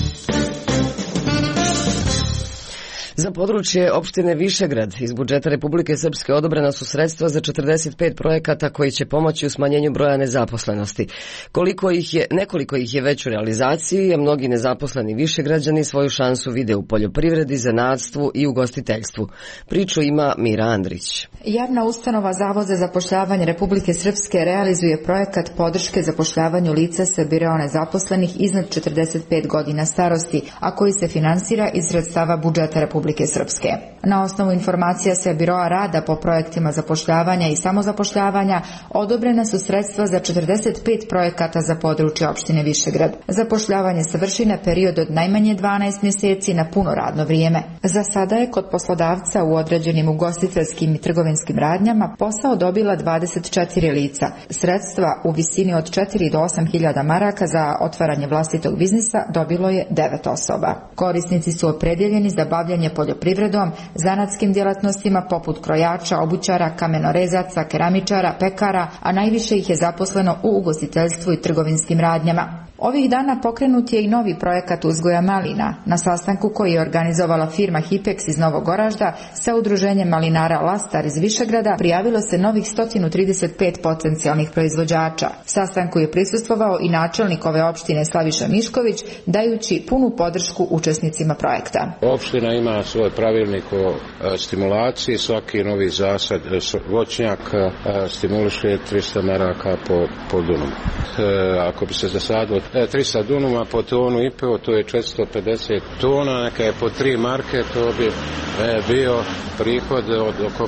Za područje opštine Višegrad iz budžeta Republike Srpske odobrena su sredstva za 45 projekata koji će pomoći u smanjenju broja nezaposlenosti. Nekoliko ih je već u realizaciji, a mnogi nezaposleni Višegrađani svoju šansu vide u poljoprivredi, zanatstvu i ugostiteljstvu. Priču ima Mira Andrić. Javna ustanova Zavod za zapošljavanje Republike Srpske realizuje projekat podrške zapošljavanju lica sa biroa nezaposlenih iznad 45 godina starosti, a koji se finansira iz sredstava budžeta Republike Srpske. Na osnovu informacija sa biroa rada po projektima zapošljavanja i samozapošljavanja odobrena su sredstva za 45 projekata za područje opštine Višegrad. Zapošljavanje se vrši na period od najmanje 12 mjeseci na puno radno vrijeme. Za sada je kod poslodavca u određenim ugostiteljskim i trgovinskim radnjama posao dobila 24 lica. Sredstva u visini od 4 do 8 hiljada maraka za otvaranje vlastitog biznisa dobilo je 9 osoba. Korisnici su opredjeljeni za bavljanje poljoprivredom, zanatskim djelatnostima poput krojača, obućara, kamenorezaca, keramičara, pekara, a najviše ih je zaposleno u ugostiteljstvu i trgovinskim radnjama. Ovih dana pokrenut je i novi projekat uzgoja malina. Na sastanku koji je organizovala firma Hipex iz Novog Oražda sa udruženjem malinara Lastar iz Višegrada prijavilo se novih 135 potencijalnih proizvođača. Sastanku je prisustvovao i načelnik ove opštine Slaviša Mišković, dajući punu podršku učesnicima projekta. Opština ima svoj pravilnik o stimulaciji, svaki novi zasad voćnjak stimuliše 300 maraka po dunumu. Ako bi se zasadilo 300 dunuma po tonu IPO, to je 450 tona, neka je po 3 marke, to bi bio prihod od oko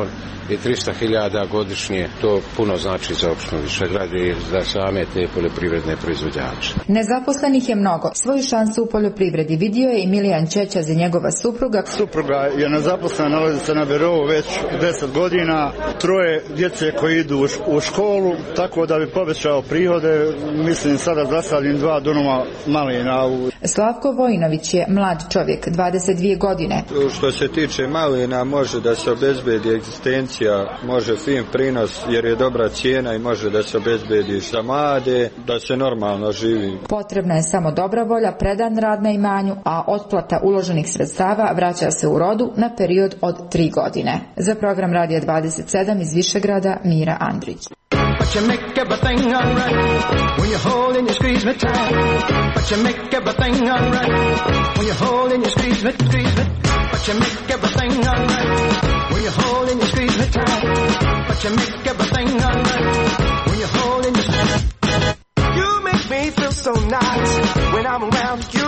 1.300.000 godišnje. To puno znači za opštinu Višegrad i za same te poljoprivredne proizvođače. Nezaposlenih je mnogo. Svoju šansu u poljoprivredi vidio je i Milijan Čećaz i njegova supruga. Supruga je nezaposlena, nalazi se na birou već 10 godina, 3 djece koji idu u školu, tako da bi povećao prihode, mislim sada zasadim 2 dunuma malina. Slavko Vojinović je mlad čovjek, 22 godine. Što se tiče malina, može da se obezbedi egzistencija, može fin prinos jer je dobra cijena i može da se obezbedi za mlade, da se normalno živi. Potrebna je samo dobra volja, predan rad na imanju, a otplata uloženih sredstava vraća se u rodu na period od 3 godine. Za program Radija 27 iz Višegrada, Mira Andrić. But you make everything alright when you hold and you squeeze me tight. But you make everything alright when you hold and you squeeze me. But you make everything alright when you hold and you squeeze me tight. But you make everything alright when you hold and you squeeze me. You make me feel so nice when I'm around you.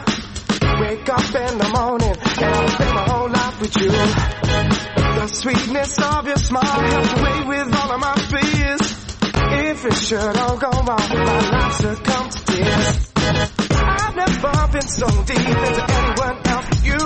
Wake up in the morning and I'll spend my whole life with you. The sweetness of your smile helps away with all of my fears. If it should all go wrong, my life should come to tears. I've never been so deep into anyone else but you.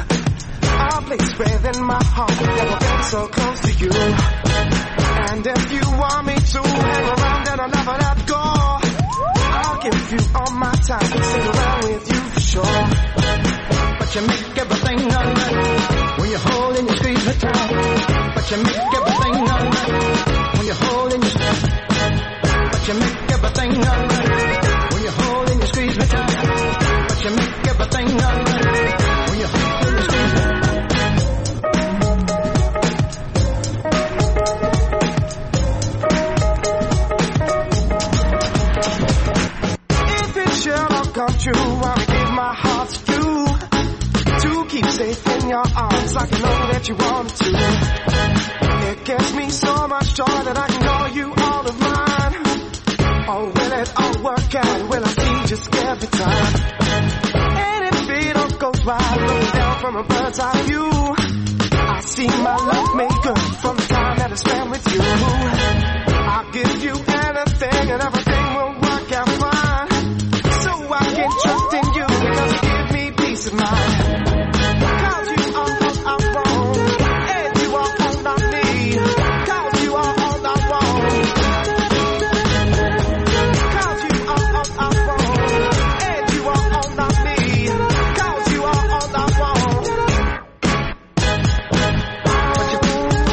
A place within my heart, never been so close to you. And if you want me to hang around, then I'll never let go. I'll give you all my time, stick around with you for sure. But you make everything alright when you hold and you squeeze me tight. But you make everything alright when you hold and you squeeze me. But you make everything alright when you hold and you squeeze me tight. But you make everything alright when you hold and you squeeze me. If it should all come true, I'll give my heart to you. To keep safe in your arms like I know that you want to. It gives me so much joy that I can call you all of mine. Oh, will it all work out? Will I see just every time? And if it all goes right, looking down from a bird's eye view, I see my love made good from the time that I spent with you. I'll give you anything and everything will work out fine. So I can trust in you because you give me peace of mind. Cause you are all I want, and you are all I need. Cause you are all I want. Cause you are all I want, and you are all I need. Cause you are all I want. But you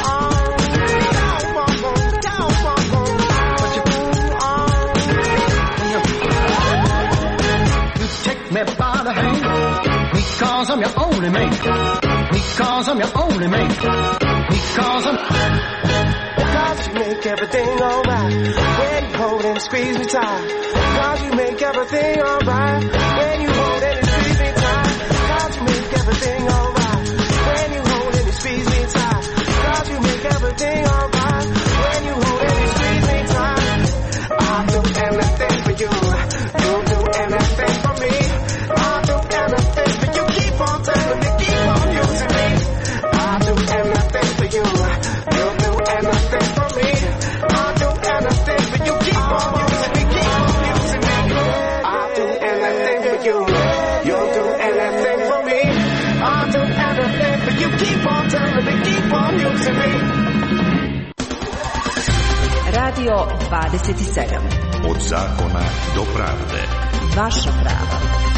take me by the hand, because I'm your only man. Because I'm your only man. Because I'm. Because you make everything alright when you hold and squeeze me tight. Because you make everything alright when you hold and squeeze me tight. Because you make everything alright when you hold and squeeze me tight. Because you make everything. Radio 27. Od zakona do pravde. Vaša prava.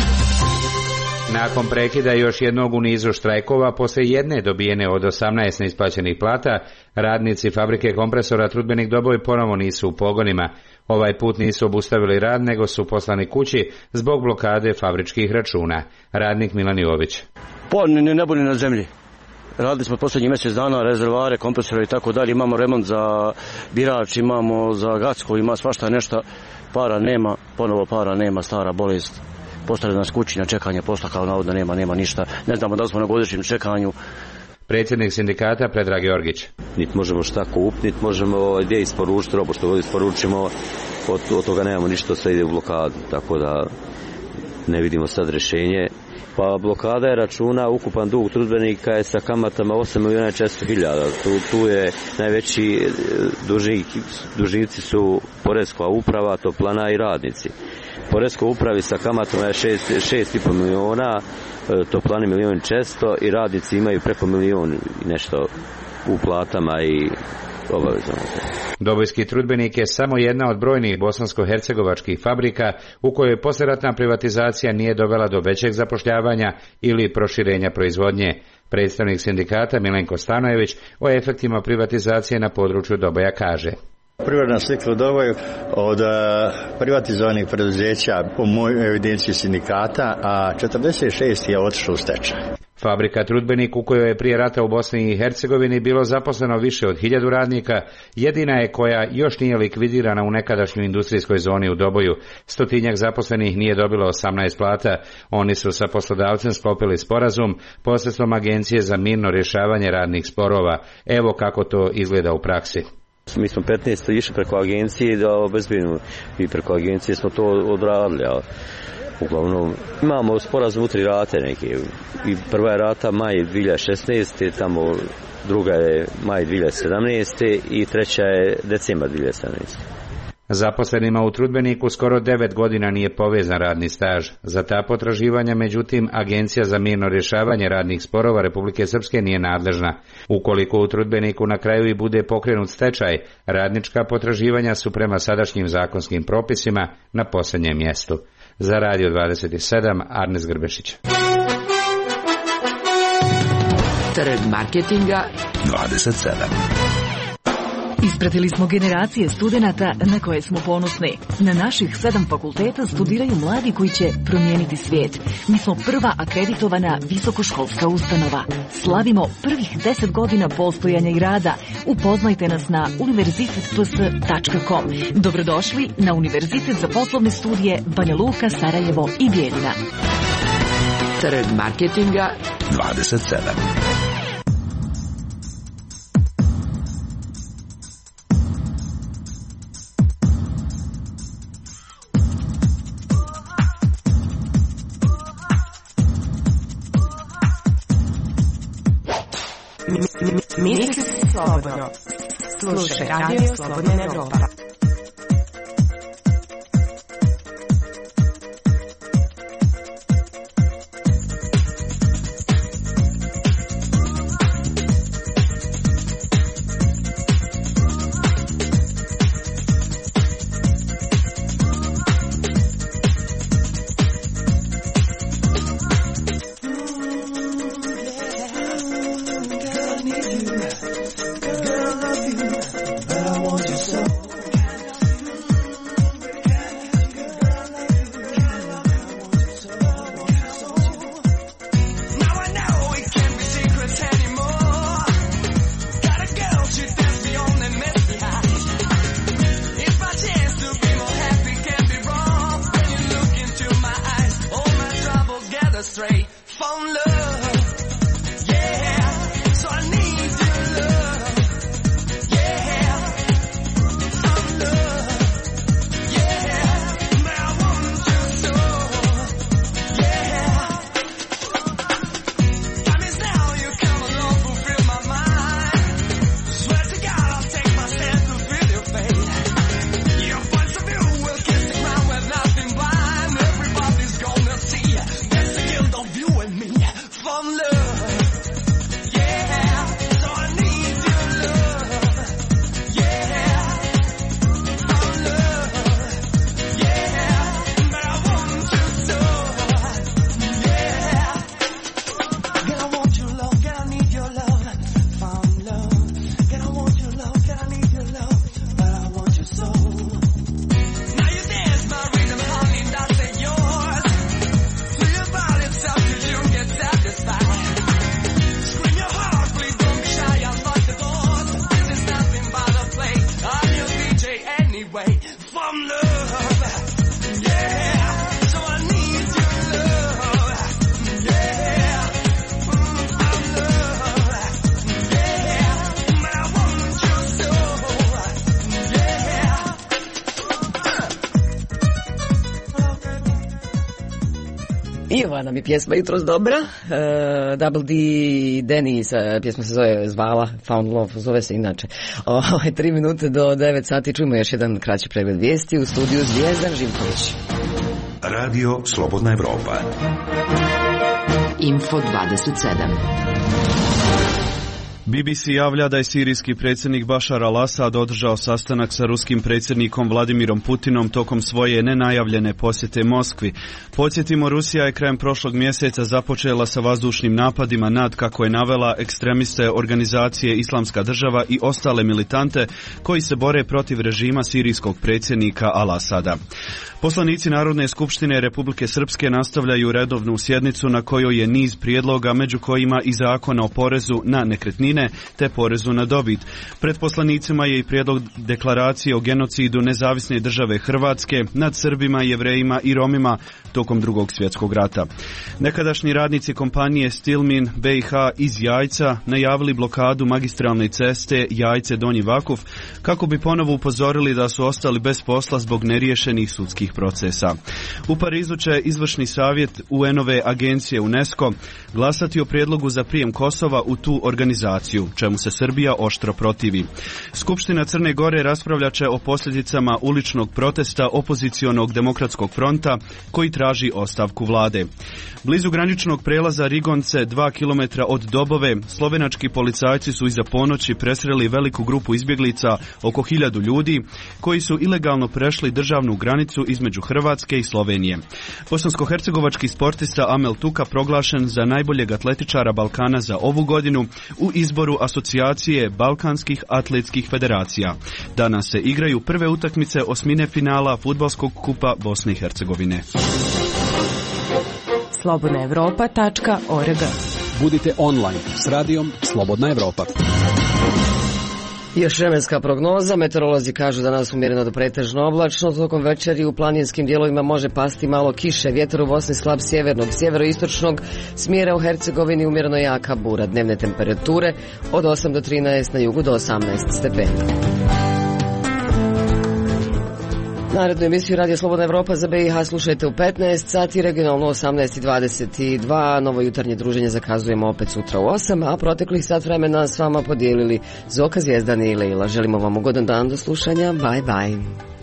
Nakon prekida još jednog u nizu štrajkova, poslije jedne dobijene od 18 neisplaćenih plata, radnici fabrike kompresora Trudbenik Doboj ponovo nisu u pogonima. Ovaj put nisu obustavili rad, nego su poslani kući zbog blokade fabričkih računa. Radnik Milan Jović. Ne boli na zemlji. Radili smo posljednji mjesec dana rezervare, kompresore i tako dalje. Imamo remont za birač, imamo za Gacko, ima svašta nešto. Para nema, ponovo para nema, stara bolest. Postavili nas kući na čekanje posla, kao navodno nema ništa. Ne znamo da li smo na godišnjem čekanju. Predsjednik sindikata Predrag Jorgić. Niti možemo šta kupiti, niti možemo gdje isporučiti robu, što god isporučimo, od toga nemamo ništa, sve ide u blokadu, tako da ne vidimo sad rješenje. Pa blokada je računa, ukupan dug Trudbenika je sa kamatama 8.400.000. Tu je najveći dužnici su Porezka uprava, Toplana i radnici. Porezkoj upravi sa kamatama je 6,5 milijuna, Toplani 1.400.000 i radnici imaju preko 1 milijun i nešto u platama i obavezno. Dobojski Trudbenik je samo jedna od brojnih bosansko-hercegovačkih fabrika u kojoj poslijeratna privatizacija nije dovela do većeg zapošljavanja ili proširenja proizvodnje. Predstavnik sindikata Milenko Stanojević o efektima privatizacije na području Doboja kaže. Privredna slika u Doboju od privatizovanih preduzeća po mojoj evidenciji sindikata, a 46 je otišlo u stečaj. Fabrika Trudbenik u kojoj je prije rata u Bosni i Hercegovini bilo zaposleno više od 1000 radnika, jedina je koja još nije likvidirana u nekadašnjoj industrijskoj zoni u Doboju. 100-tinjak zaposlenih nije dobilo 18 plata. Oni su sa poslodavcem sklopili sporazum posredstvom Agencije za mirno rješavanje radnih sporova. Evo kako to izgleda u praksi. Mi smo 15 išli preko agencije da obezbedimo i preko agencije smo to odradili. Uglavnom imamo sporazum u 3 rate neke. I prva je rata maj 2016. tamo druga je maj 2017. i treća je decembar 2017. Zaposlenima u Trudbeniku skoro 9 godina nije povezan radni staž. Za ta potraživanja, međutim, Agencija za mirno rješavanje radnih sporova Republike Srpske nije nadležna. Ukoliko u Trudbeniku na kraju i bude pokrenut stečaj, radnička potraživanja su prema sadašnjim zakonskim propisima na posljednjem mjestu. Za Radio 27, Arnes Grbešić. Trg marketinga 27. Ispratili smo generacije studenata na koje smo ponosni. Na naših 7 fakulteta studiraju mladi koji će promijeniti svijet. Mi smo prva akreditovana visokoškolska ustanova. Slavimo prvih 10 godina postojanja i rada. Upoznajte nas na univerzitetps.com. Dobrodošli na Univerzitet za poslovne studije Banja Luka, Sarajevo i Bijeljina. Trg marketinga 27. Misli slobodno. Slušaj Radio Slobodna Evropa. anyway from love. Yeah, so I need your love. Yeah, I'm love. Yeah, man, I want your soul. Yeah. I ova nam je pjesma jutros dobra. Double D Dennis, pjesma se zvala Found Love, zove se inače. 3 minute do 9 sati čujemo još jedan kraći pregled vijesti u studiju Zvijezdan Živković. Radio Slobodna Evropa. Info 27. BBC javlja da je sirijski predsjednik Bashar al-Assad održao sastanak sa ruskim predsjednikom Vladimirom Putinom tokom svoje nenajavljene posjete Moskvi. Podsjetimo, Rusija je krajem prošlog mjeseca započela sa vazdušnim napadima nad, kako je navela, ekstremiste organizacije Islamska država i ostale militante koji se bore protiv režima sirijskog predsjednika al-Assada. Poslanici Narodne skupštine Republike Srpske nastavljaju redovnu sjednicu na kojoj je niz prijedloga, među kojima i zakona o porezu na nekretnine te porezu na dobit. Pred poslanicima je i prijedlog deklaracije o genocidu Nezavisne države Hrvatske nad Srbima, Jevrejima i Romima tokom Drugog svjetskog rata. Nekadašnji radnici kompanije Stilmin BiH iz Jajca najavili blokadu magistralne ceste Jajce-Donji Vakuf kako bi ponovo upozorili da su ostali bez posla zbog neriješenih sudskih procesa. U Parizu će izvršni savjet UN-ove agencije UNESCO glasati o prijedlogu za prijem Kosova u tu organizaciju, čemu se Srbija oštro protivi. Skupština Crne Gore raspravljat će o posljedicama uličnog protesta opozicionog demokratskog fronta koji traži ostavku vlade. Blizu graničnog prelaza Rigonce, 2 km od Dobove, slovenački policajci su iza ponoći presreli veliku grupu izbjeglica, oko 1000 ljudi, koji su ilegalno prešli državnu granicu između Hrvatske i Slovenije. Bosansko-hercegovački sportista Amel Tuka proglašen za najboljeg atletičara Balkana za ovu godinu u izboru Asocijacije Balkanskih atletskih federacija. Danas se igraju prve utakmice osmine finala Fudbalskog kupa Bosne i Hercegovine. slobodnaevropa.org. Budite online s radijom Slobodna Evropa. Još vremenska prognoza, meteorolozi kažu da danas umjereno do pretežno oblačno, tokom večeri u planinskim dijelovima može pasti malo kiše, vjetar u Bosni slab sjevernog, sjeveroistočnog smjera, u Hercegovini umjereno jaka bura, dnevne temperature od 8 do 13, na jugu do 18 stepeni. Narednu emisiju Radio Slobodna Evropa za BiH slušajte u 15 sati, regionalno 18:22. Novo jutarnje druženje zakazujemo opet sutra u 8, a proteklih sat vremena s vama podijelili Zoka, Zvijezdan i Leila. Želimo vam ugodan dan, do slušanja, bye bye.